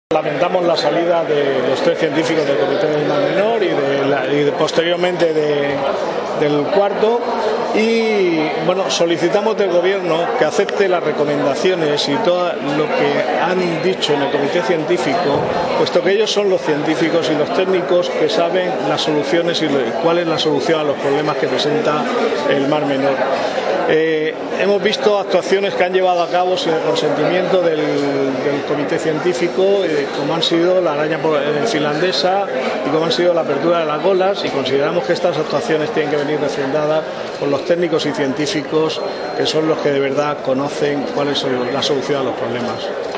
Lamentamos la salida de los 3 científicos del Comité del Mar Menor y posteriormente del cuarto, y bueno, solicitamos del Gobierno que acepte las recomendaciones y todo lo que han dicho en el Comité Científico, puesto que ellos son los científicos y los técnicos que saben las soluciones y cuál es la solución a los problemas que presenta el Mar Menor. Hemos visto actuaciones que han llevado a cabo sin el consentimiento del Comité Científico, como han sido la araña finlandesa y como han sido la apertura de las golas, y consideramos que estas actuaciones tienen que venir refrendadas por los técnicos y científicos, que son los que de verdad conocen cuál es la solución a los problemas.